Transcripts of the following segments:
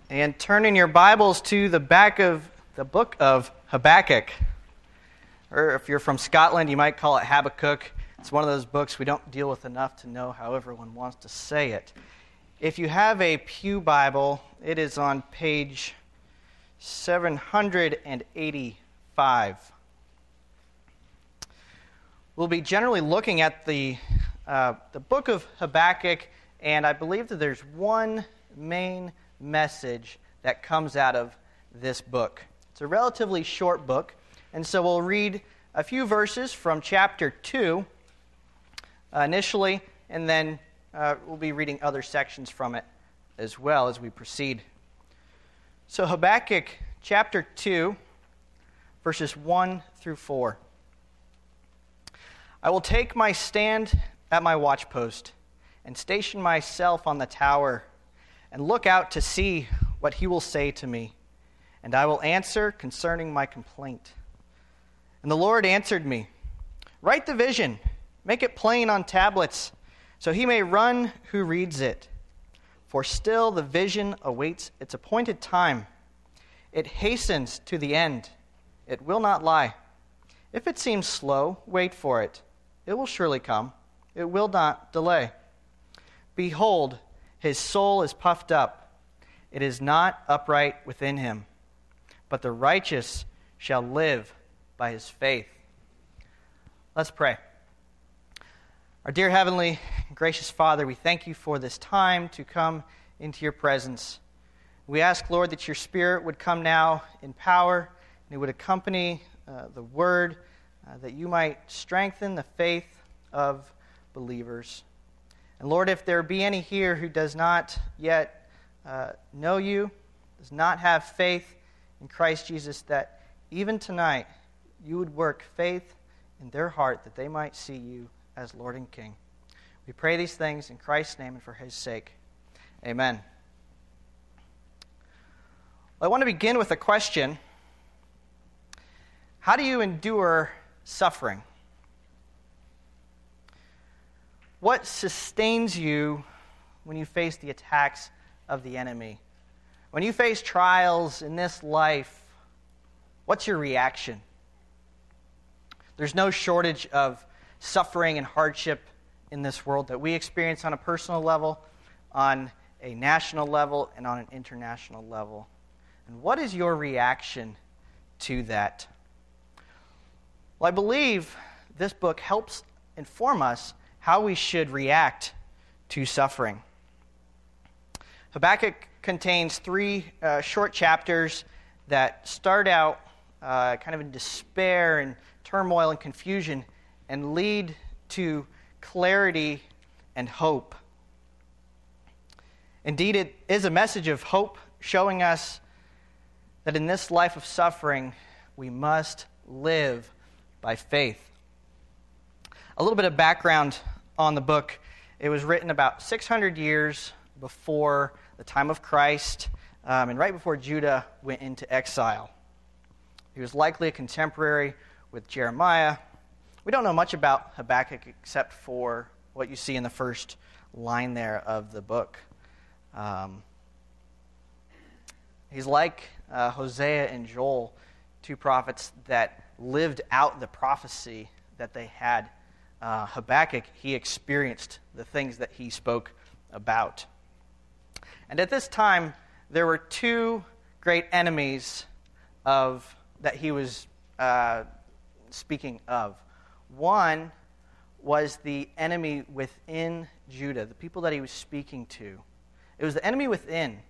And turn in your Bibles to the back of the book of Habakkuk. Or if you're from Scotland, you might call it Habakkuk. It's one of those books we don't deal with enough to know how everyone wants to say it. If you have a Pew Bible, it is on page 785. We'll be generally looking at the book of Habakkuk, and I believe that there's one main message that comes out of this book. It's a relatively short book, and so we'll read a few verses from chapter 2 initially, and then we'll be reading other sections from it as well as we proceed. So Habakkuk chapter 2, verses 1 through 4. I will take my stand at my watchpost and station myself on the tower and look out to see what he will say to me, and I will answer concerning my complaint. And the Lord answered me, write the vision, make it plain on tablets, so he may run who reads it. For still the vision awaits its appointed time. It hastens to the end. It will not lie. If it seems slow, wait for it. It will surely come. It will not delay. Behold, his soul is puffed up. It is not upright within him. But the righteous shall live by his faith. Let's pray. Our dear Heavenly gracious Father, we thank you for this time to come into your presence. We ask, Lord, that your Spirit would come now in power and it would accompany the word, that you might strengthen the faith of believers. And Lord, if there be any here who does not yet know you, does not have faith in Christ Jesus, that even tonight you would work faith in their heart that they might see you as Lord and King. We pray these things in Christ's name and for his sake. Amen. Well, I want to begin with a question. How do you endure suffering? What sustains you when you face the attacks of the enemy? When you face trials in this life, what's your reaction? There's no shortage of suffering and hardship in this world that we experience on a personal level, on a national level, and on an international level. And what is your reaction to that? Well, I believe this book helps inform us how we should react to suffering. Habakkuk contains three short chapters that start out kind of in despair and turmoil and confusion and lead to clarity and hope. Indeed, it is a message of hope, showing us that in this life of suffering, we must live by faith. A little bit of background on the book. It was written about 600 years before the time of Christ, and right before Judah went into exile. He was likely a contemporary with Jeremiah. We don't know much about Habakkuk except for what you see in the first line there of the book. He's like Hosea and Joel, two prophets that lived out the prophecy that they had. Habakkuk, he experienced the things that he spoke about. And at this time, there were two great enemies that he was speaking of. One was the enemy within Judah, the people that he was speaking to. It was the enemy within.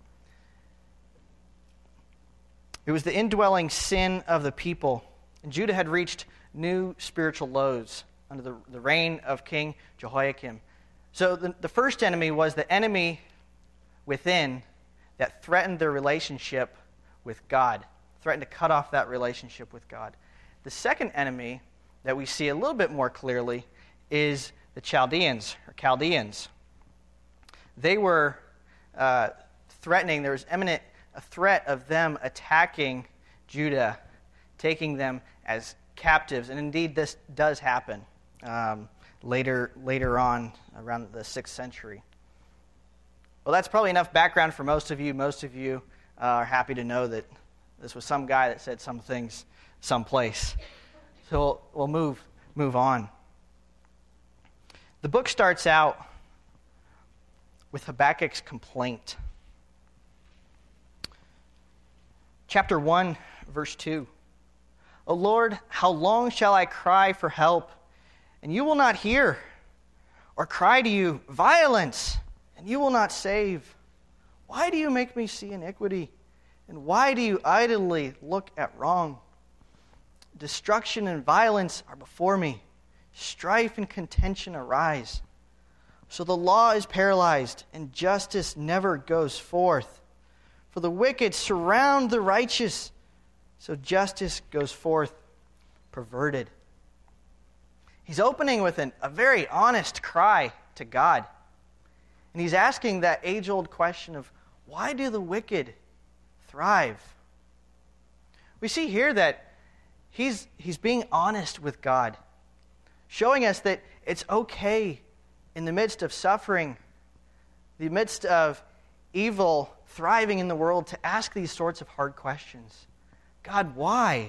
It was the indwelling sin of the people. And Judah had reached new spiritual lows under the reign of King Jehoiakim. So the first enemy was the enemy within that threatened their relationship with God, threatened to cut off that relationship with God. The second enemy that we see a little bit more clearly is the Chaldeans. They were threatening, there was a threat of them attacking Judah, taking them as captives. And indeed, this does happen later on, around the 6th century. Well, that's probably enough background for most of you. Most of you are happy to know that this was some guy that said some things someplace. So we'll move on. The book starts out with Habakkuk's complaint. Chapter 1, verse 2. O Lord, how long shall I cry for help, and you will not hear? Or cry to you, violence, and you will not save? Why do you make me see iniquity? And why do you idly look at wrong? Destruction and violence are before me. Strife and contention arise. So the law is paralyzed, and justice never goes forth. For the wicked surround the righteous, so justice goes forth perverted. He's opening with a very honest cry to God. And he's asking that age-old question of, why do the wicked thrive? We see here that he's being honest with God, showing us that it's okay in the midst of suffering, the midst of evil thriving in the world, to ask these sorts of hard questions. God, why?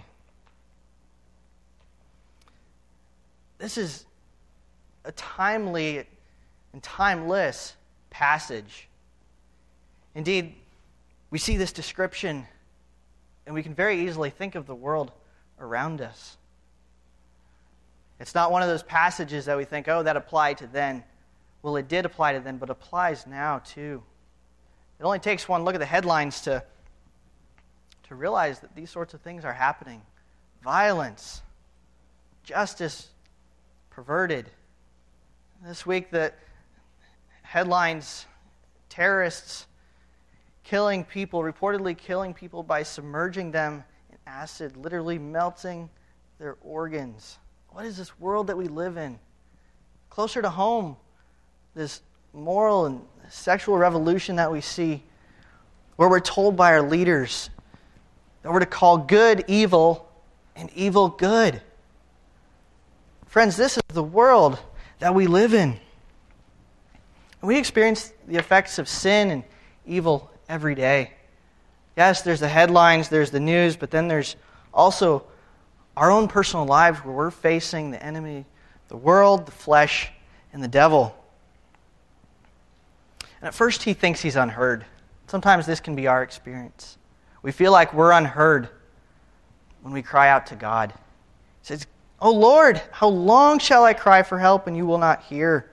This is a timely and timeless passage. Indeed, we see this description, and we can very easily think of the world around us. It's not one of those passages that we think, oh, that applied to then. Well, it did apply to then, but applies now too. It only takes one look at the headlines to realize that these sorts of things are happening. Violence, justice perverted. This week, the headlines, terrorists killing people, reportedly killing people by submerging them in acid, literally melting their organs. What is this world that we live in? Closer to home, this moral and sexual revolution that we see, where we're told by our leaders that we're to call good evil and evil good. Friends, this is the world that we live in. We experience the effects of sin and evil every day. Yes, there's the headlines, there's the news, but then there's also our own personal lives where we're facing the enemy, the world, the flesh, and the devil. And at first he thinks he's unheard. Sometimes this can be our experience. We feel like we're unheard when we cry out to God. He says, "O Lord, how long shall I cry for help and you will not hear?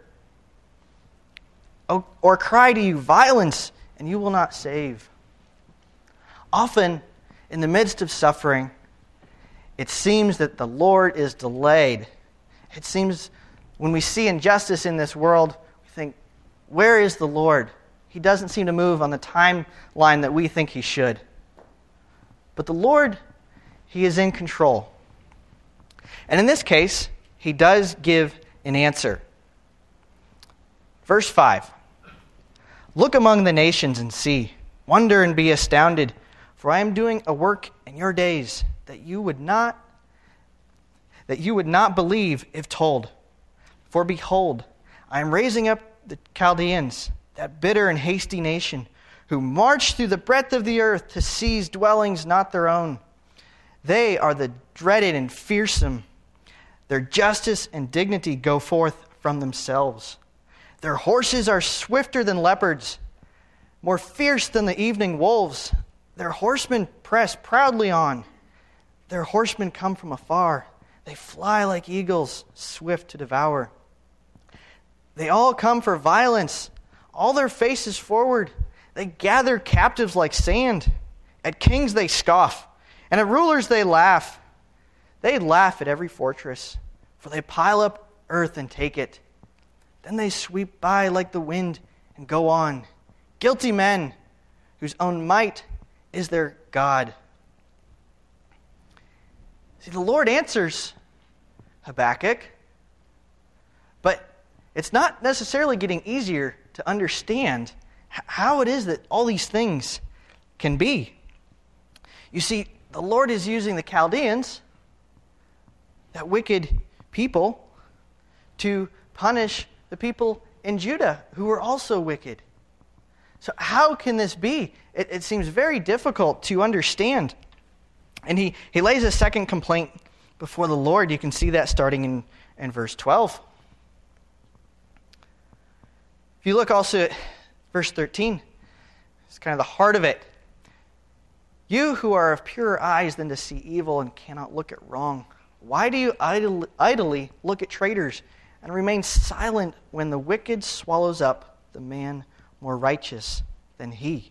Or cry to you violence and you will not save?" Often, in the midst of suffering, it seems that the Lord is delayed. It seems when we see injustice in this world, we think, where is the Lord? He doesn't seem to move on the timeline that we think he should. But the Lord, he is in control. And in this case, he does give an answer. Verse 5. Look among the nations and see. Wonder and be astounded. For I am doing a work in your days that you would not believe if told. For behold, I am raising up the Chaldeans, that bitter and hasty nation, who march through the breadth of the earth to seize dwellings not their own. They are the dreaded and fearsome. Their justice and dignity go forth from themselves. Their horses are swifter than leopards, more fierce than the evening wolves. Their horsemen press proudly on. Their horsemen come from afar. They fly like eagles, swift to devour. They all come for violence, all their faces forward. They gather captives like sand. At kings they scoff, and at rulers they laugh. They laugh at every fortress, for they pile up earth and take it. Then they sweep by like the wind and go on. Guilty men, whose own might is their God. See, the Lord answers Habakkuk, but it's not necessarily getting easier to understand how it is that all these things can be. You see, the Lord is using the Chaldeans, that wicked people, to punish the people in Judah who were also wicked. So how can this be? It seems very difficult to understand. And he lays a second complaint before the Lord. You can see that starting in verse 12. If you look also at verse 13, it's kind of the heart of it. You who are of purer eyes than to see evil and cannot look at wrong, why do you idly look at traitors and remain silent when the wicked swallows up the man more righteous than he?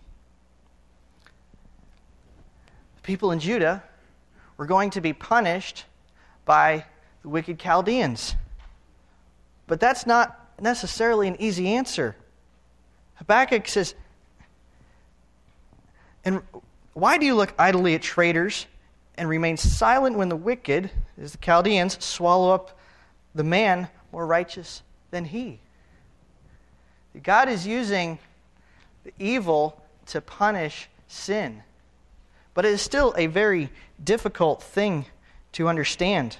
The people in Judah were going to be punished by the wicked Chaldeans. But that's not necessarily an easy answer. Habakkuk says, and why do you look idly at traitors and remain silent when the wicked, as the Chaldeans, swallow up the man more righteous than he? God is using the evil to punish sin. But it is still a very difficult thing to understand.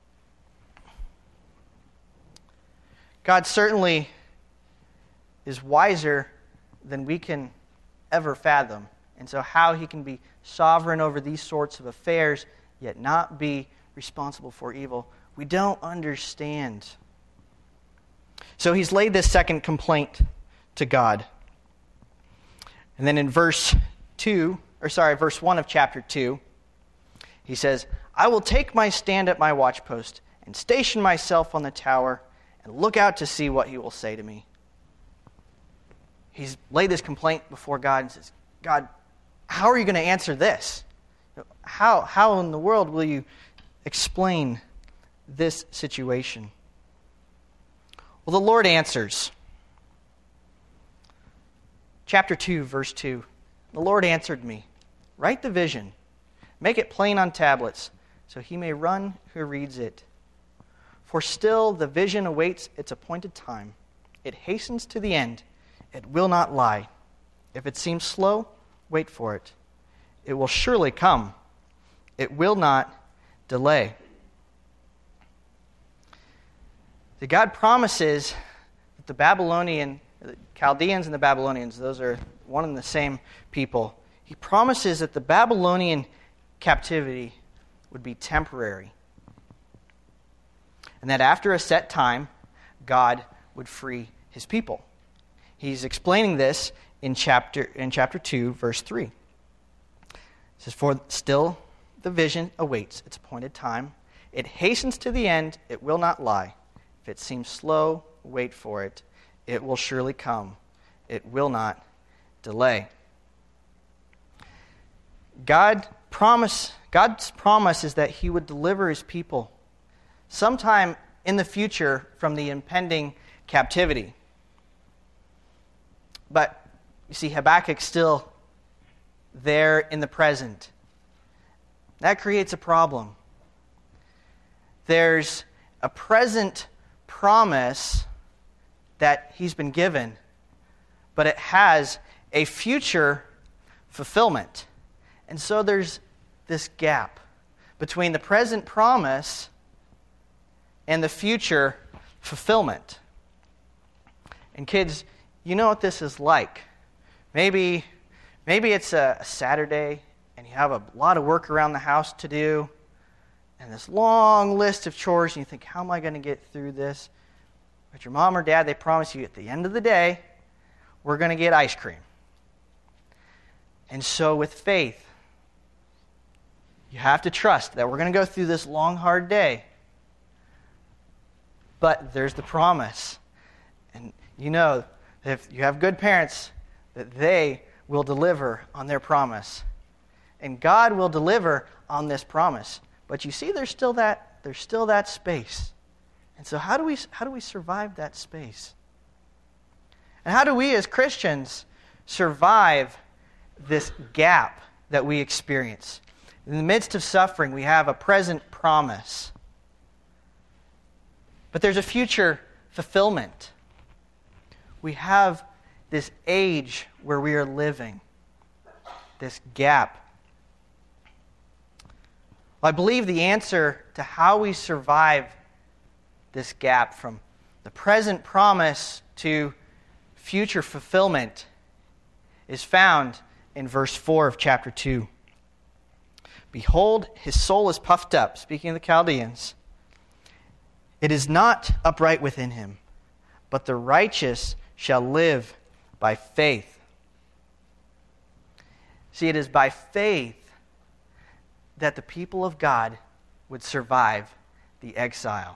God certainly is wiser than we can ever fathom. And so how he can be sovereign over these sorts of affairs, yet not be responsible for evil, we don't understand. So he's laid this second complaint to God. And then in verse 1 of chapter 2, he says, I will take my stand at my watchpost and station myself on the tower and look out to see what he will say to me. He's laid this complaint before God and says, God, how are you going to answer this? How in the world will you explain this situation? Well, the Lord answers. Chapter 2, verse 2. The Lord answered me, write the vision, make it plain on tablets, so he may run who reads it. For still the vision awaits its appointed time. It hastens to the end. It will not lie. If it seems slow, wait for it. It will surely come. It will not delay. The God promises that the Chaldeans and the Babylonians, those are one and the same people. He promises that the Babylonian captivity would be temporary. And that after a set time, God would free his people. He's explaining this in chapter 2, verse 3. It says, for still the vision awaits its appointed time. It hastens to the end. It will not lie. If it seems slow, wait for it. It will surely come. It will not delay. God's promise is that he would deliver his people sometime in the future from the impending captivity. But you see, Habakkuk's still there in the present. That creates a problem. There's a present promise that he's been given, but it has a future fulfillment. And so there's this gap between the present promise and the future fulfillment. And kids, you know what this is like. Maybe it's a Saturday and you have a lot of work around the house to do and this long list of chores, and you think, how am I going to get through this? But your mom or dad, they promise you at the end of the day, we're going to get ice cream. And so with faith, you have to trust that we're going to go through this long, hard day. But there's the promise. And you know, if you have good parents, that they will deliver on their promise. And God will deliver on this promise. But you see, there's still that space. And so how do we survive that space? And how do we as Christians survive this gap that we experience? In the midst of suffering, we have a present promise. But there's a future fulfillment. We have this age where we are living, this gap. Well, I believe the answer to how we survive this gap from the present promise to future fulfillment is found in verse 4 of chapter 2. Behold, his soul is puffed up, speaking of the Chaldeans. It is not upright within him, but the righteous shall live by faith. See, it is by faith that the people of God would survive the exile.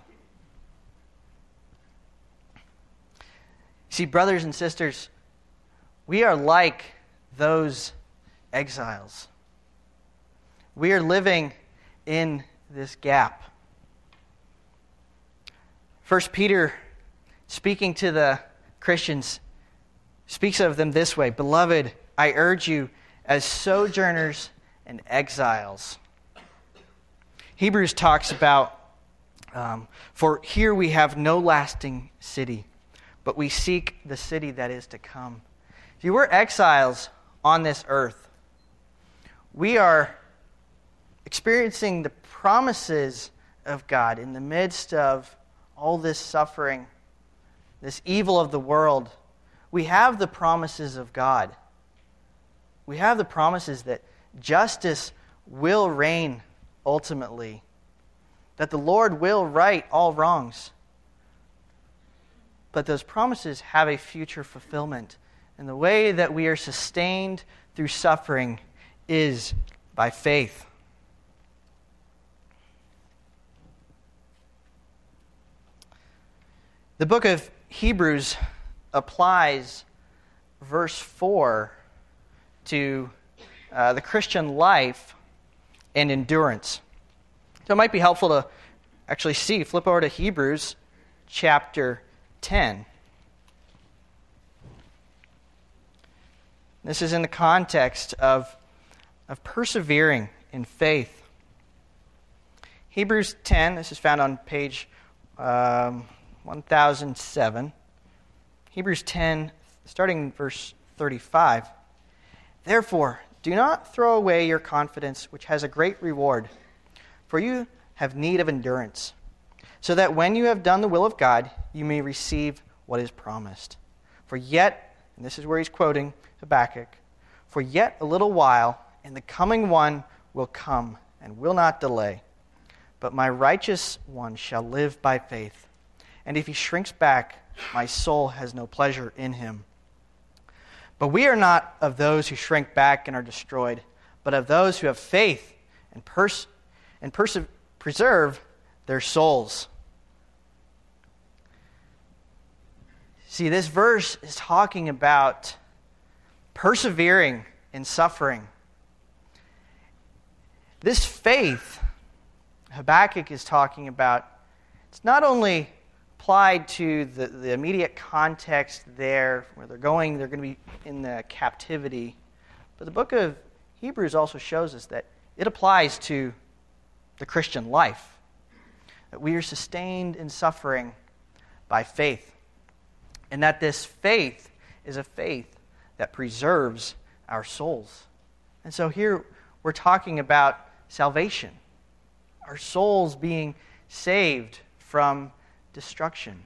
See, brothers and sisters, we are like those exiles. We are living in this gap. 1 Peter, speaking to the Christians, speaks of them this way: Beloved, I urge you as sojourners and exiles. Hebrews talks about, for here we have no lasting city, but we seek the city that is to come. See, we're exiles on this earth. We are experiencing the promises of God in the midst of all this suffering, this evil of the world. We have the promises of God. We have the promises that justice will reign ultimately, that the Lord will right all wrongs. But those promises have a future fulfillment. And the way that we are sustained through suffering is by faith. The book of Hebrews applies verse 4 to the Christian life and endurance. So it might be helpful to actually flip over to Hebrews chapter 10. This is in the context of persevering in faith. Hebrews 10, this is found on page 1007. Hebrews 10, starting in verse 35. Therefore, do not throw away your confidence, which has a great reward, for you have need of endurance, so that when you have done the will of God, you may receive what is promised. For yet, and this is where he's quoting Habakkuk, for yet a little while, and the coming one will come and will not delay. But my righteous one shall live by faith. And if he shrinks back, my soul has no pleasure in him. But we are not of those who shrink back and are destroyed, but of those who have faith and preserve their souls. See, this verse is talking about persevering in suffering. This faith Habakkuk is talking about, it's not only applied to the immediate context there, where they're going to be in the captivity, but the book of Hebrews also shows us that it applies to the Christian life, that we are sustained in suffering by faith, and that this faith is a faith that preserves our souls. And so here we're talking about salvation, our souls being saved from destruction.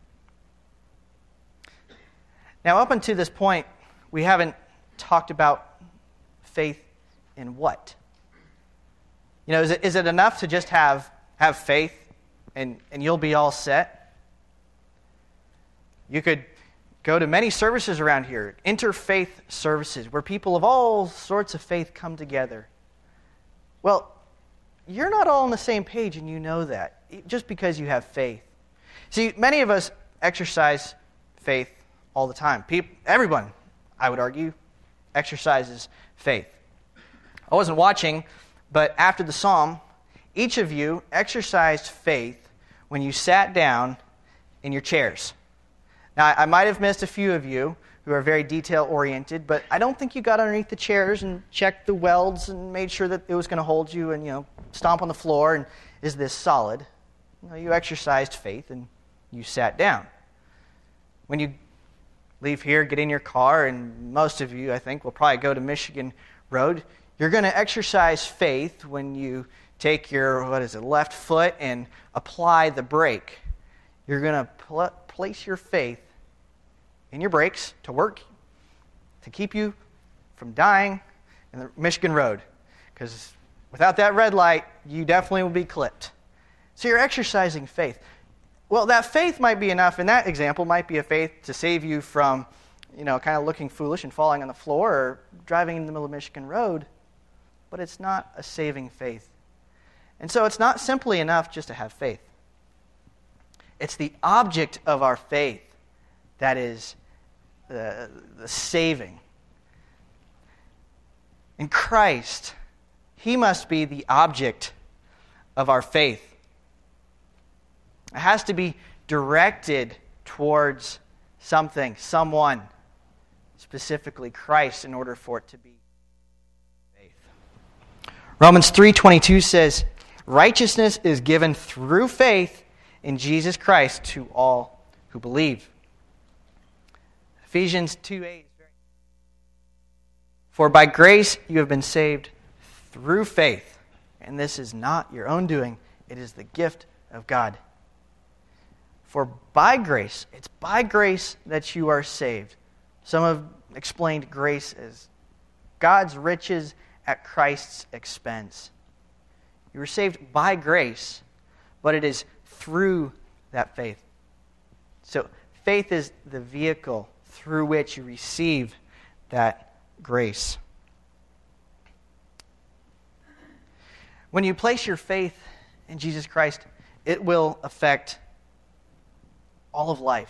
Now, up until this point, we haven't talked about faith in what? You know, is it enough to just have faith and you'll be all set? You could go to many services around here, interfaith services, where people of all sorts of faith come together. Well, you're not all on the same page, and you know that, just because you have faith. See, many of us exercise faith all the time. Everyone, I would argue, exercises faith. I wasn't watching, but after the psalm, each of you exercised faith when you sat down in your chairs. Now, I might have missed a few of you who are very detail-oriented, but I don't think you got underneath the chairs and checked the welds and made sure that it was going to hold you and, stomp on the floor and is this solid? You exercised faith and you sat down. When you leave here, get in your car, and most of you, I think, will probably go to Michigan Road, you're going to exercise faith when you take your, left foot and apply the brake. You're going to place your faith in your brakes to work, to keep you from dying in the Michigan Road, because without that red light, you definitely will be clipped. So you're exercising faith. Well, that faith might be enough. In that example, might be a faith to save you from, kind of looking foolish and falling on the floor or driving in the middle of Michigan Road. But it's not a saving faith. And so it's not simply enough just to have faith. It's the object of our faith that is the saving. In Christ, He must be the object of our faith. It has to be directed towards something, someone, specifically Christ, in order for it to be faith. Romans 3:22 says, "Righteousness is given through faith in Jesus Christ to all who believe." Ephesians 2:8, "For by grace you have been saved through faith, and this is not your own doing, it is the gift of God." For by grace, it's by grace that you are saved. Some have explained grace as God's riches at Christ's expense. You were saved by grace, but it is through that faith. So faith is the vehicle through which you receive that grace. When you place your faith in Jesus Christ, it will affect all of life.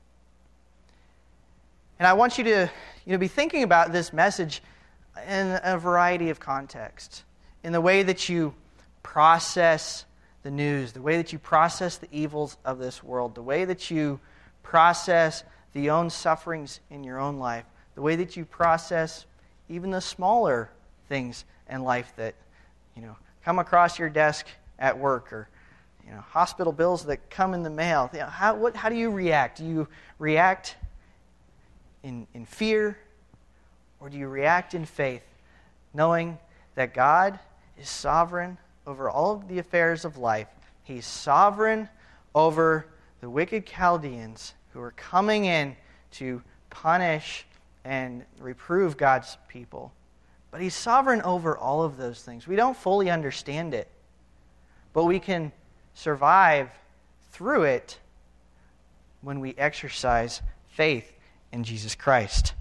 And I want you to be thinking about this message in a variety of contexts. In the way that you process the news, the way that you process the evils of this world, the way that you process the own sufferings in your own life, the way that you process even the smaller things in life that, come across your desk at work, or hospital bills that come in the mail. How do you react? Do you react in fear, or do you react in faith, knowing that God is sovereign over all of the affairs of life? He's sovereign over the wicked Chaldeans who are coming in to punish and reprove God's people. But He's sovereign over all of those things. We don't fully understand it, but we can survive through it when we exercise faith in Jesus Christ.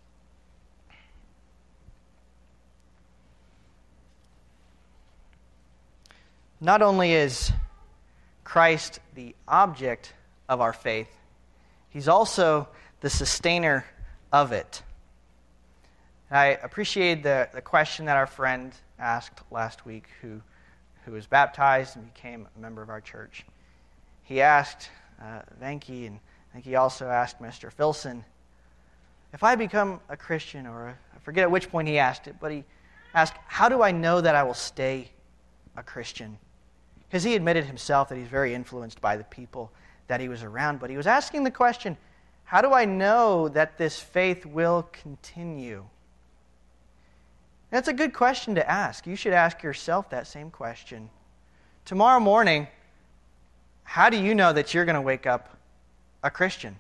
Not only is Christ the object of our faith, He's also the sustainer of it. And I appreciate the question that our friend asked last week, who was baptized and became a member of our church. He asked Venki, and I think he also asked Mr. Filson, if I become a Christian, or I forget at which point he asked it, but he asked, how do I know that I will stay a Christian? Because he admitted himself that he's very influenced by the people that he was around, but he was asking the question, how do I know that this faith will continue? That's a good question to ask. You should ask yourself that same question. Tomorrow morning, how do you know that you're going to wake up a Christian?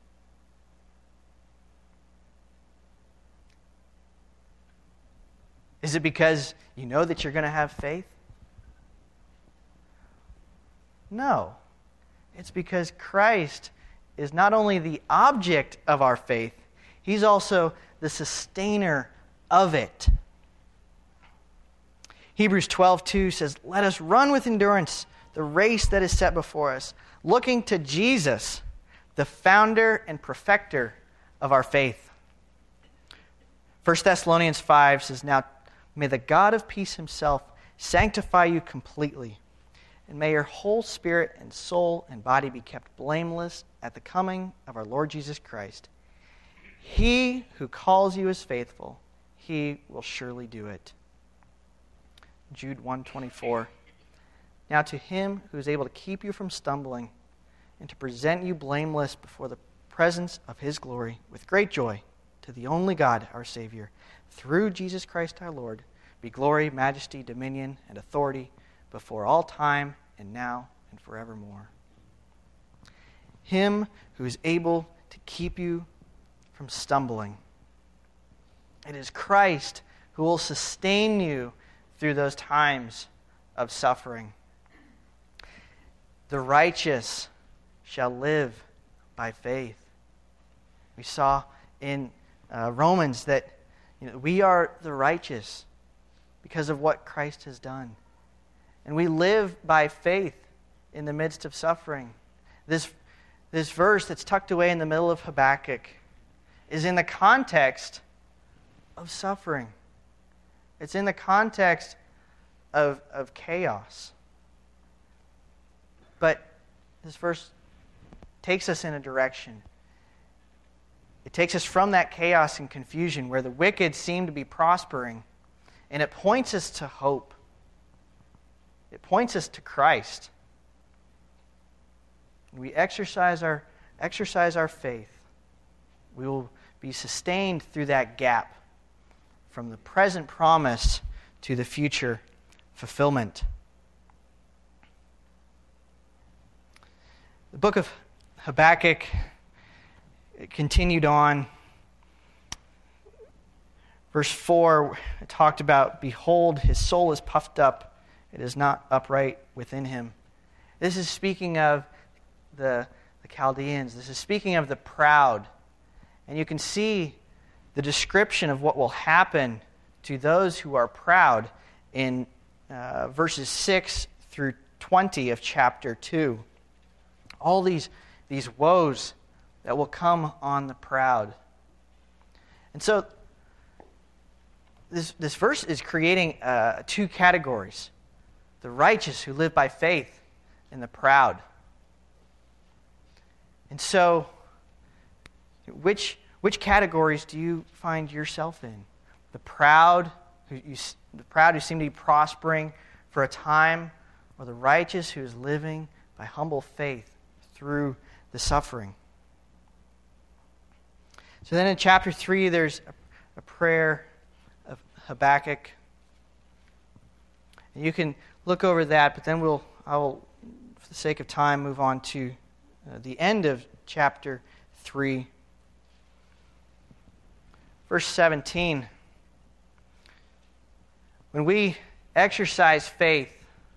Is it because you know that you're going to have faith? No. It's because Christ is not only the object of our faith, He's also the sustainer of it. Hebrews 12:2 says, "Let us run with endurance the race that is set before us, looking to Jesus, the founder and perfecter of our faith." 1 Thessalonians 5 says, "Now may the God of peace Himself sanctify you completely, and may your whole spirit and soul and body be kept blameless at the coming of our Lord Jesus Christ. He who calls you is faithful. He will surely do it." Jude 1:24. "Now to Him who is able to keep you from stumbling and to present you blameless before the presence of His glory with great joy, to the only God, our Savior, through Jesus Christ our Lord, be glory, majesty, dominion, and authority before all time and now and forevermore." Him who is able to keep you from stumbling. It is Christ who will sustain you through those times of suffering. The righteous shall live by faith. We saw in Romans that we are the righteous because of what Christ has done. And we live by faith in the midst of suffering. This verse that's tucked away in the middle of Habakkuk is in the context of suffering. It's in the context of chaos. But this verse takes us in a direction. It takes us from that chaos and confusion where the wicked seem to be prospering, and it points us to hope. It points us to Christ. We exercise our faith. We will be sustained through that gap from the present promise to the future fulfillment. The book of Habakkuk continued on. Verse 4, it talked about, "Behold, his soul is puffed up. It is not upright within him." This is speaking of the Chaldeans. This is speaking of the proud. And you can see the description of what will happen to those who are proud in verses 6 through 20 of chapter 2. All these woes that will come on the proud. And so this verse is creating two categories: the righteous who live by faith and the proud. And so, which categories do you find yourself in? The proud who seem to be prospering for a time, or the righteous who is living by humble faith through the suffering? So then in chapter 3, there's a prayer of Habakkuk. And you can look over that, but then I will, for the sake of time, move on to the end of chapter 3. Verse 17. When we exercise faith,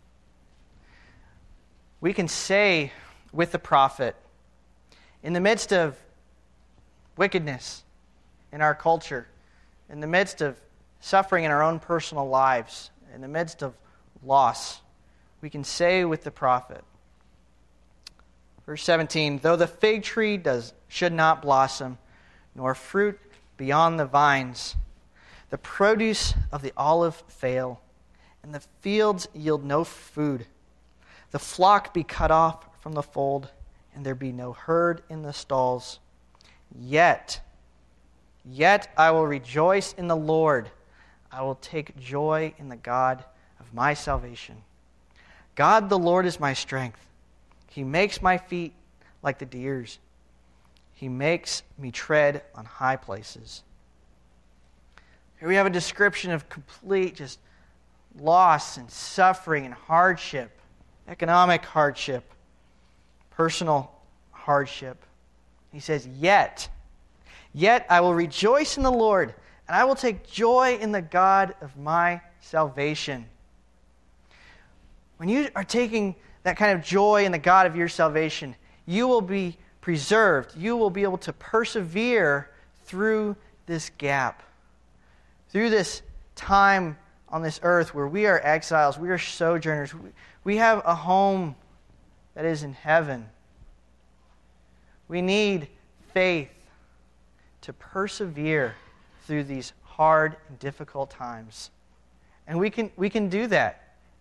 we can say with the prophet, in the midst of wickedness in our culture, in the midst of suffering in our own personal lives, in the midst of loss, we can say with the prophet, verse 17, "Though the fig tree should not blossom, nor fruit beyond the vines, the produce of the olive fail, and the fields yield no food, the flock be cut off from the fold, and there be no herd in the stalls, yet I will rejoice in the Lord. I will take joy in the God of my salvation. God the Lord is my strength. He makes my feet like the deer's. He makes me tread on high places." Here we have a description of complete just loss and suffering and hardship, economic hardship, personal hardship. He says, yet I will rejoice in the Lord, and I will take joy in the God of my salvation. When you are taking that kind of joy in the God of your salvation, you will be preserved. You will be able to persevere through this gap, through this time on this earth where we are exiles, we are sojourners. We have a home that is in heaven. We need faith to persevere through these hard and difficult times. And we can do that.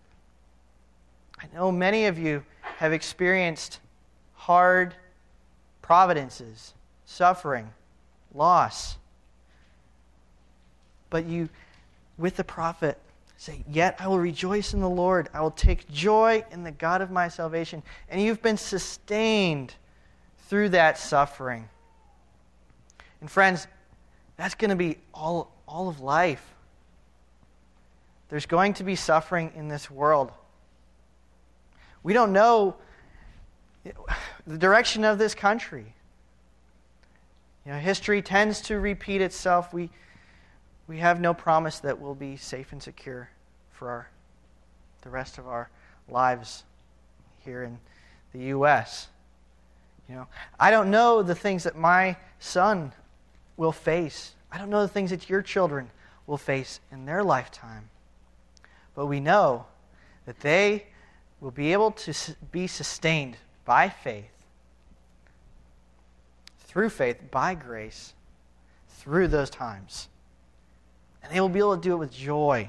I know many of you have experienced hard providences, suffering, loss. But you, with the prophet, say, "Yet I will rejoice in the Lord. I will take joy in the God of my salvation." And you've been sustained through that suffering. And friends, that's going to be all of life. There's going to be suffering in this world. We don't know the direction of this country. History tends to repeat itself. we have no promise that we'll be safe and secure for the rest of our lives here in the U.S. I don't know the things that my son will face. I don't know the things that your children will face in their lifetime. But we know that they will be able to be sustained by faith, through faith, by grace, through those times. And they will be able to do it with joy.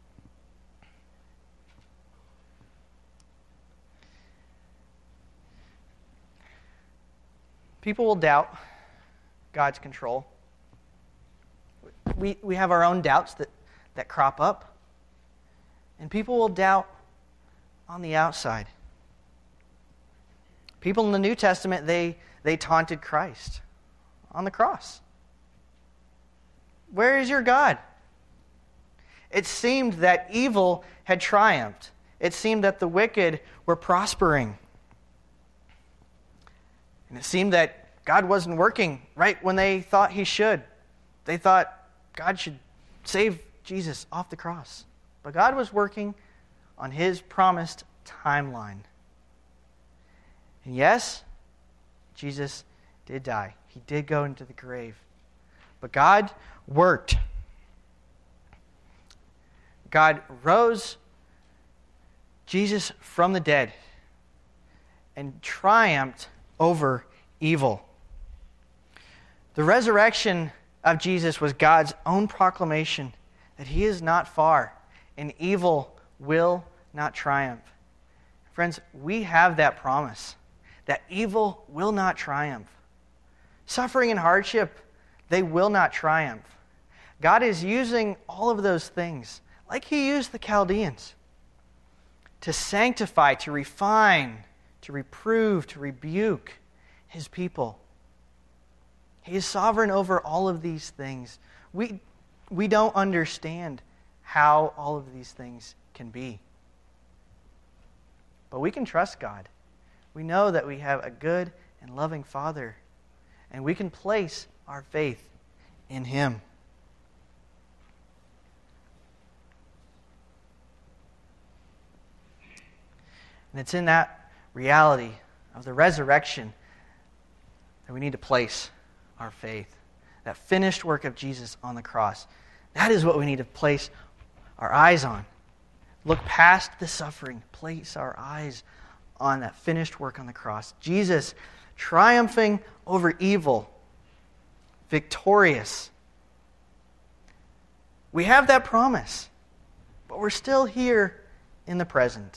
People will doubt God's control. We have our own doubts that crop up. And people will doubt on the outside. People in the New Testament, they taunted Christ on the cross. Where is your God? It seemed that evil had triumphed. It seemed that the wicked were prospering. And it seemed that God wasn't working right when they thought he should. They thought God should save Jesus off the cross. But God was working on his promised timeline. And yes, Jesus did die. He did go into the grave. But God worked. God rose Jesus from the dead and triumphed over evil. The resurrection of Jesus was God's own proclamation that he is not far and evil will not triumph. Friends, we have that promise that evil will not triumph. Suffering and hardship, they will not triumph. God is using all of those things, like he used the Chaldeans, to sanctify, to refine, to reprove, to rebuke his people. He is sovereign over all of these things. We don't understand how all of these things can be. But we can trust God. We know that we have a good and loving Father, and we can place our faith in him. And it's in that reality of the resurrection that we need to place our faith. That finished work of Jesus on the cross. That is what we need to place our eyes on. Look past the suffering. Place our eyes on that finished work on the cross. Jesus triumphing over evil. Victorious. We have that promise. But we're still here in the present.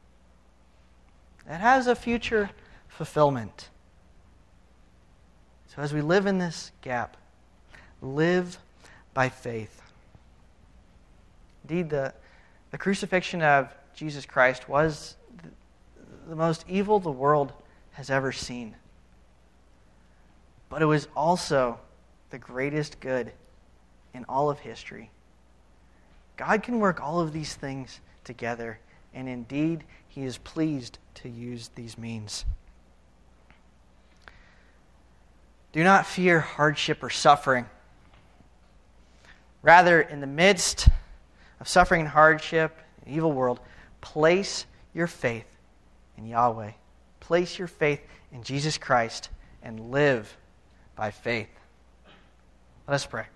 It has a future fulfillment. So as we live in this gap, live by faith. Indeed, the crucifixion of Jesus Christ was the most evil the world has ever seen. But it was also the greatest good in all of history. God can work all of these things together, and indeed, he is pleased to use these means. Do not fear hardship or suffering. Rather, in the midst of suffering and hardship, an evil world, place your faith in Yahweh. Place your faith in Jesus Christ and live by faith. Let us pray.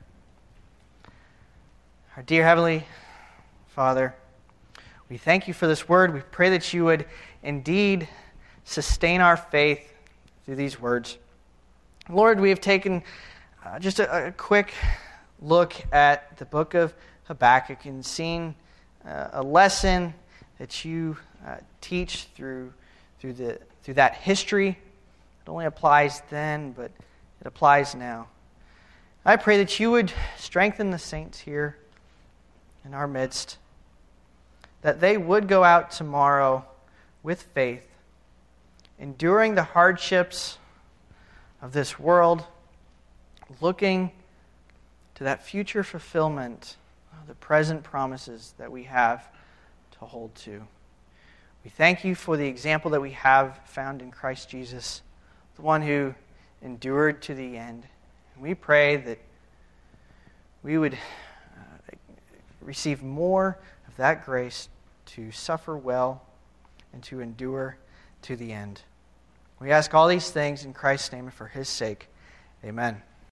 Our dear Heavenly Father, we thank you for this word. We pray that you would indeed sustain our faith through these words. Lord, we have taken just a quick look at the book of Habakkuk and seen a lesson that you teach through that history. It only applies then, but it applies now. I pray that you would strengthen the saints here in our midst, that they would go out tomorrow with faith, enduring the hardships of this world, looking to that future fulfillment of the present promises that we have to hold to. We thank you for the example that we have found in Christ Jesus, the one who endured to the end. And we pray that we would receive more of that grace to suffer well and to endure to the end. We ask all these things in Christ's name and for his sake. Amen.